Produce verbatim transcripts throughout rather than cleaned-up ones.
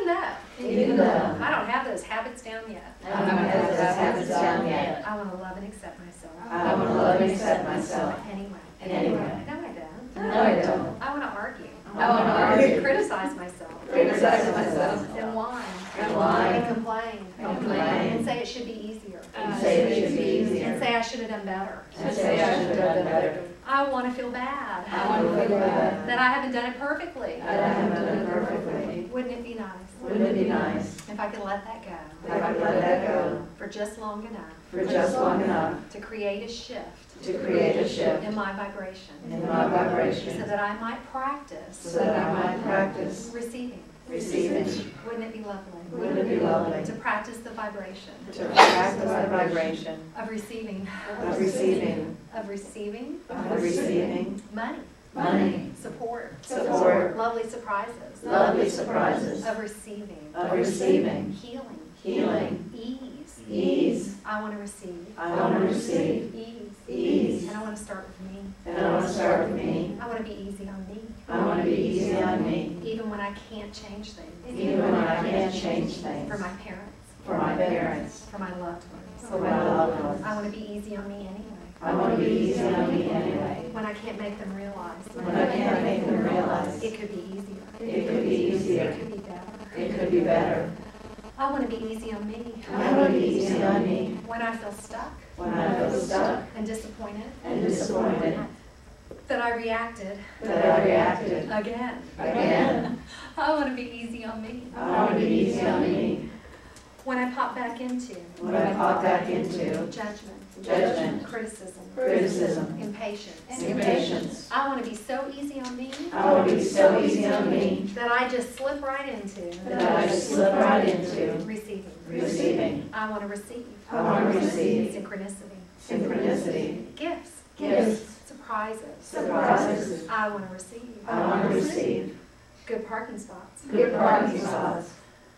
Even though, even though I don't have those habits down yet, I don't have those habits down yet, I want to love and accept myself. I want to love and accept myself. Anyway. Anyway. No, I don't. No, I don't. I want to argue. I want to argue. Criticize myself. Criticize myself. And whine. And whine. And complain. Complain. And say it should be easier. And say it should be easier. And say I should have done better. And say I should have done better. I want to feel bad. I want to feel bad. That I haven't done it perfectly. That I haven't done it perfectly. Wouldn't it be nice? Wouldn't it be nice if I could let that go? if I could let that go for just long enough for just long enough to create a shift to create a shift in my vibration, in my vibration, so that I might practice so that I might practice receiving. receiving. Wouldn't it be lovely? Wouldn't it be lovely to practice the vibration to practice the vibration of receiving, of receiving, of receiving of receiving money, money, support, support, lovely surprises, lovely surprises, of receiving, of receiving, healing, healing, ease, ease. I want to receive, I want to receive ease, ease, and I want to start with me. and I want to start with me. I want to be easy on me, I want to be easy on me, even when I can't change things, even when I can't change for things my parents, for my parents, for my loved ones. for my loved ones. I want to be easy on me anyway, I want to be easy on me anyway, when I can't make them realize when I can't make them realize it could be easier, it could be easier, it could be better. it could be better. I want to be easy on me, I want to be easy on me when I feel stuck when I feel stuck and disappointed and disappointed that I reacted that I reacted again. again. I want to be easy on me I want to be easy on me when I pop back into when I pop back into judgment, judgment, criticism, criticism, impatience. impatience. I want to be so easy on me I want to be so easy on me that I just slip right into that I just slip right into receiving. receiving. I want to receive I want to receive synchronicity, synchronicity, gifts, gifts, surprises. surprises. I want to receive I want to receive good parking spots, good parking spots,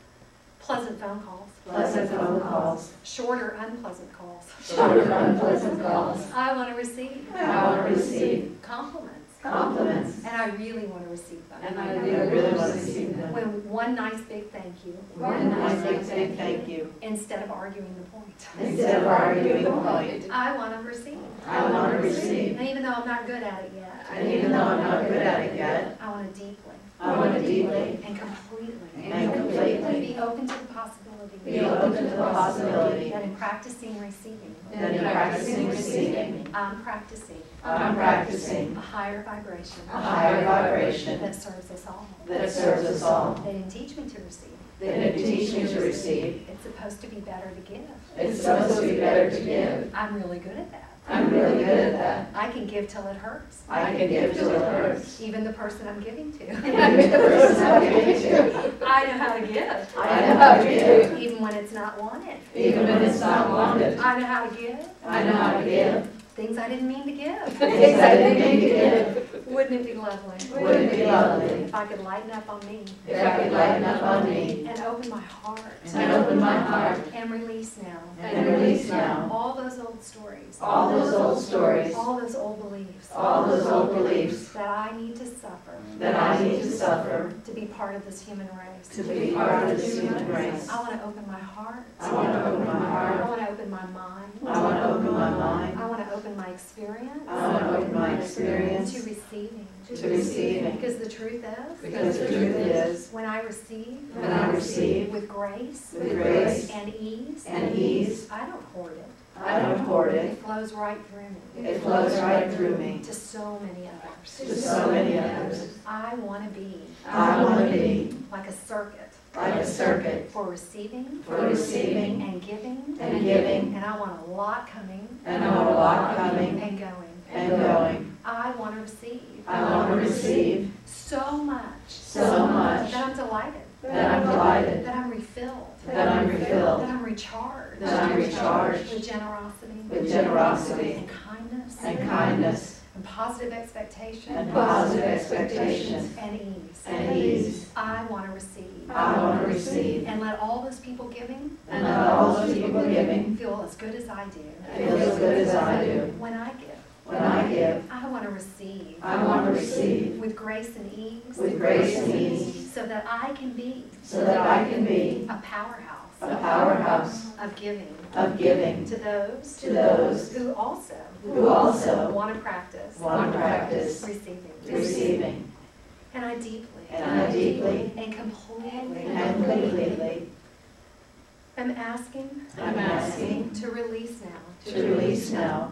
pleasant phone calls, pleasant phone calls, short or unpleasant calls. short or unpleasant calls. I want to receive I want to receive compliments, compliments, and I really want to receive them. and I really want to receive them. When one nice big thank you, One nice big big thank you, instead of arguing the point. instead of arguing the point. I want to receive. I want to receive, And even though I'm not good at it yet, and even though I'm not good at it yet, I want to deeply I want to deeply and completely and completely be open to the possibility be open to the possibility that in practicing receiving, that in practicing receiving, I'm practicing I'm practicing a higher vibration a higher vibration that serves us all. that serves us all. They didn't teach me to receive. They didn't teach me to receive. It's supposed to be better to give. It's supposed to be better to give. I'm really good at that. I'm really good at that. I can give till it hurts. I can give till it hurts. Even the person I'm giving to. Even the person I'm giving to. I know how to give. I know how to give, Even when it's not wanted. even when it's not wanted. I know how to give. I know how to give. Things I didn't mean to give. Things I didn't mean to give. Wouldn't it be lovely? Wouldn't it be lovely If I could lighten up on me if I could lighten up on me and open my heart and open my heart and release now and release now all those old stories, all those old stories, all those old beliefs all those old beliefs that I need to suffer that I need to suffer to be part of this human race. to be part of this human race. I want to open my heart. I want to open my I heart. want to open my mind. I want to open my mind. I want to open my experience I want to open my to experience receiving. to receiving. Because the truth is, Because the truth is, when I receive when I receive with grace with grace and ease, and ease, I don't hoard it. I don't hoard It it. flows right through me It flows right through me to so many others. to so many others. I want to be I want to be like a circuit like a circuit for receiving for receiving and giving, and giving, and I want a lot coming and I want a lot coming and going. and going. I want to receive I want to receive so much so much that I'm delighted, that I'm delighted, that I'm refilled, that I'm refilled, that I'm recharged that I'm recharged with generosity with generosity and kindness and kindness and positive expectation and positive expectation and ease. and ease. I want to receive I want to receive and let all those people giving and let all those people giving feel as good as I do feel as good as I do. when I give. When I give, I want to receive I want to receive with grace and ease with grace and ease so that I can be so that I can be a powerhouse a powerhouse of giving of giving to those to those who also who also want to practice want to practice receiving. receiving. And I deeply And I deeply and completely and completely am asking am asking to release now to release now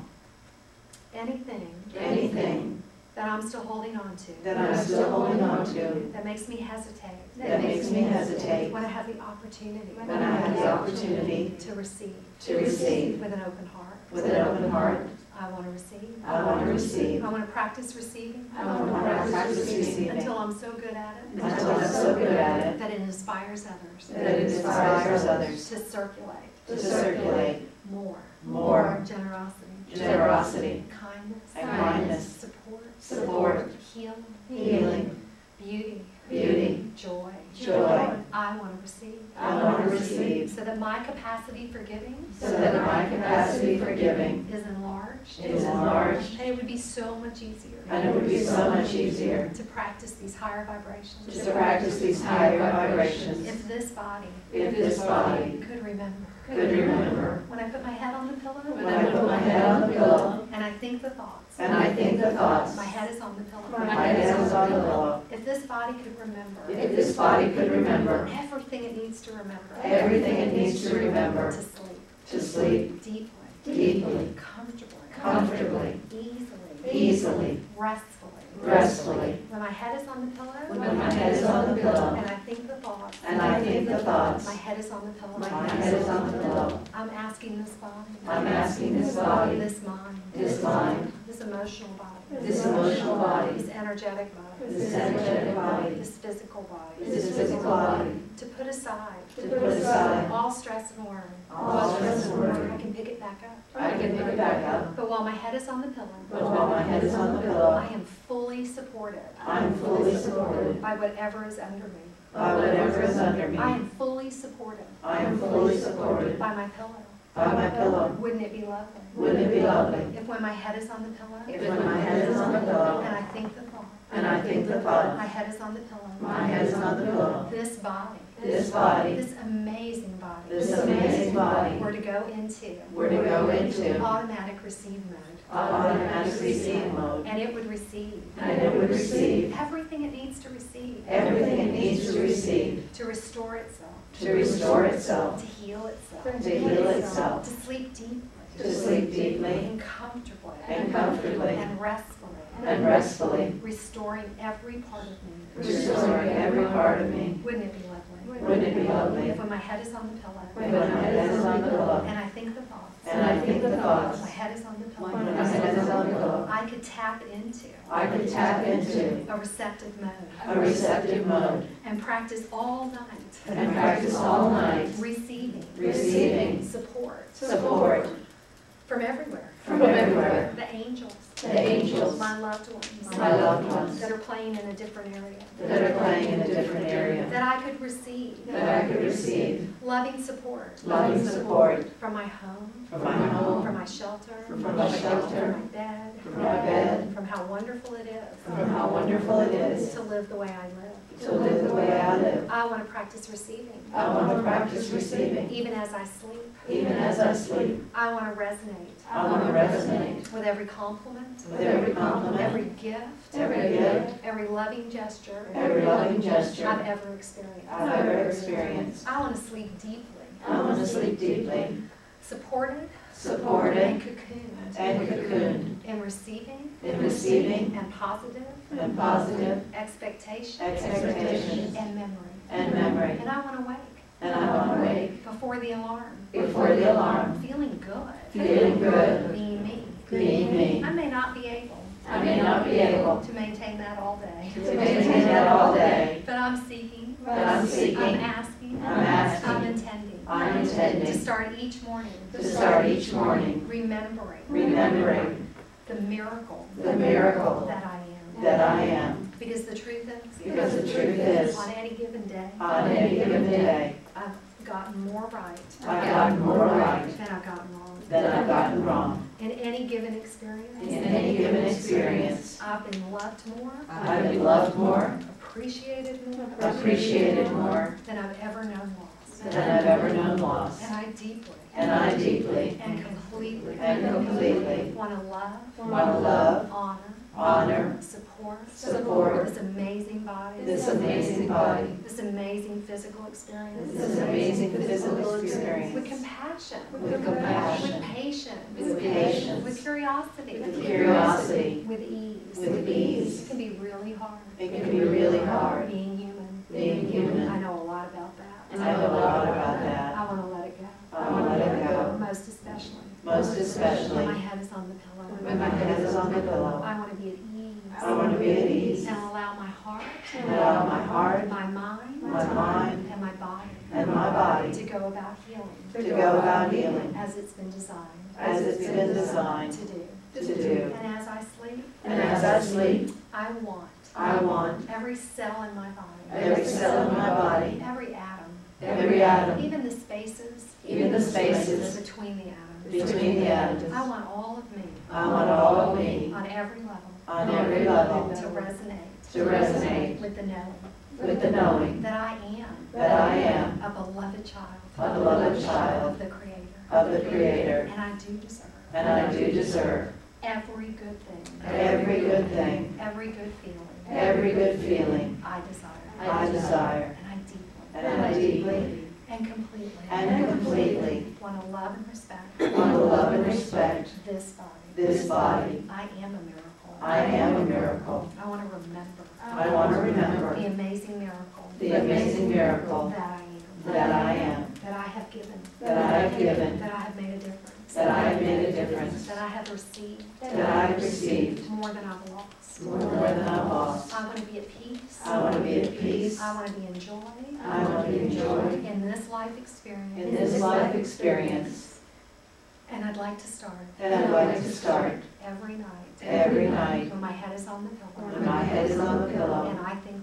anything anything that I'm still holding on to, that I'm still holding on to that makes me hesitate, that makes me hesitate when I have the opportunity, when I have the opportunity to receive to receive with an open heart. with an open heart. I want to receive. I want to receive. I want to practice receiving I want to practice receiving until I'm so good at it until I'm so good at it that it inspires others that it inspires others to circulate to circulate more, more generosity, generosity kindness, and kindness, support, support, healing, healing, beauty, beauty, joy. joy. I want to receive. I want to receive So that my capacity for giving so that my capacity for giving is enlarged. is enlarged And it would be so much easier and it would be so much easier to practice these higher vibrations. to practice these higher vibrations If this body if this body could remember. could remember When I put my head on the pillow when I put my head on the pillow and I think the thoughts, and I think the thoughts, my head is on the pillow. my head is on the pillow. If this body could remember If this body could remember everything it needs to remember everything it needs to remember to sleep to sleep deeply, deeply, comfortably, comfortably, easily, easily, restfully. restfully. When my head is on the pillow When my head is on the pillow and I think the thoughts, and I think the thoughts, my head is on the pillow. my head is on the pillow. I'm asking this body, I'm asking this body, this mind, this mind, this emotional body, this emotional body, this energetic body, this energetic body, this physical body, this physical body, to put aside to put aside all stress and worry. all stress and worry. I can pick it back up. I can pick it back up, But while my head is on the pillow, but while my head is on the I pillow, am fully supported I'm fully supported by whatever is under me. by whatever is under me. I am fully supported I am fully supported by my pillow. by my pillow. Wouldn't it be lovely Wouldn't it be lovely if when my head is on the pillow if when my head is on the pillow and I think the thought, and I think the thought, my head is on the pillow, my head is on the pillow, this body, this body, this amazing body, this amazing body, were to go into were to go into automatic receive mode, automatic receive mode, and it would receive and it would receive everything it needs to receive everything it needs to receive to restore itself, to restore itself, to heal itself, to heal itself, to sleep deeply, to sleep deeply and comfortably, and comfortably and restfully, and restfully, restoring every part of me. restoring every part of me. Wouldn't it be lovely? Wouldn't it be lovely If when my head is on the pillow when my head is on the pillow and I think the thoughts, and I think the thoughts, my head is on the pillow, when my head is on the pillow, I could tap into I could tap into a receptive mode a receptive mode and practice all night, and practice all night, receiving, receiving support support from everywhere. from everywhere. The angels, The angels, my loved ones, my loved ones, that are playing in a different area, that are playing in a different area, that I could receive that I could receive loving support loving support from my home, from my home, from my shelter, from my shelter, from my bed, from my bed, from how wonderful it is from how wonderful it is to live the way I live. to live the way I live. I want to practice receiving, I want to practice receiving even as I sleep. even as I sleep. I want to resonate I want to resonate with every compliment, with every compliment, every gift, every gift, every loving gesture every loving I've gesture ever experienced. I've ever experienced. I want to sleep deeply, I want to sleep deeply, supported supported and cocooned and cocooned in receiving in receiving and positive and positive expectation expectations and memory. and memory. And I want to wake And I want to wake before the alarm, before the alarm, feeling good, feeling good, being me. being me. I may not be able I may not be able to maintain that all day, to maintain that all day, but I'm seeking, but I'm seeking, I'm asking, I'm asking, I'm intending I'm to intending start each morning to start each morning remembering remembering the miracle the miracle that I am. that I am. Because the truth is, Because the truth is, on any given day, on any given day, I've gotten more right I've gotten more right than I've gotten wrong. than I've gotten wrong. In any given experience, In any given experience, I've been loved more, I've been loved more, appreciated more appreciated more than I've ever known loss. than I've ever known loss. And I deeply And I deeply and completely and completely want to love, want to love, honor, honor, support, support this amazing body, this amazing body, this amazing physical experience, this amazing physical with experience, compassion, with compassion, with patience, with patience, with curiosity, with curiosity, with ease. with ease. It can be really hard. It can be really hard Being human. being human. I know a lot about that. I know a lot about that. I want to let it go. I want to let it go, Most especially. most When especially my head is on the pillow. when my head is on the pillow. I want to be at ease. I want to be at ease And allow my heart, and allow my heart, my mind, my mind, and my body and my body to go about healing to go about healing as it's been designed as it's been designed to do. to do. And as I sleep, And as I sleep, I want I want every cell in my body, every cell in my body, every atom, every atom, even the spaces, even the spaces between the atoms. between the atoms. I want all of me I want all of me on every level on every level to resonate to resonate with the knowing with the knowing that I am that I am a beloved child a beloved of child the Creator. of the Creator, And I do deserve and I do deserve every good thing, every good thing, every good feeling every good feeling I desire. I desire, And I deeply and I deeply and completely and completely want to love and respect want to love and respect this body. this body. I am a miracle. I am a miracle. I want to remember I want to remember the amazing miracle the amazing miracle that I am, that I am, that I have given, that I have given, that I have made a difference, that I have made a difference, that I have received that I have received more than I've lost. more than I've lost. I want to be at peace. I want to be at peace. I want to be in joy. I want to be in joy In this life experience. in this life experience. And I'd like to start And I'd like to start every night every night when my head is on the pillow when my head is on the pillow and I think